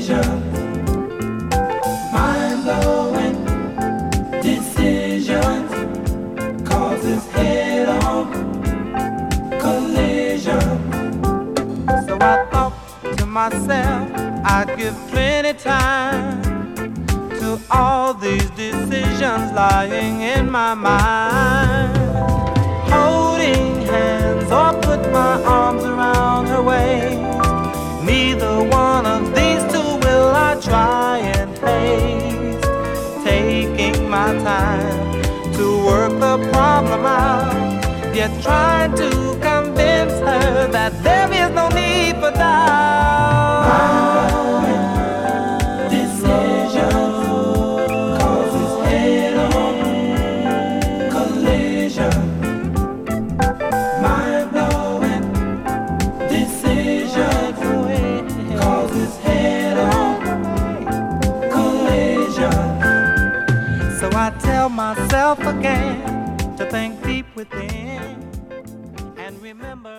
mind-blowing decisions causes head-on collision. So I thought to myself, I'd give plenty time to all these decisions lying in my mind. Holding hands or put my arms around her waist, neither one of these two will I try and haste. Taking my time to work the problem out, yet trying to convince her that there is no need for doubt. Decision causes head-on collision. Mind-blowing decision causes head-on collision. So I tell myself again to think deep within and remember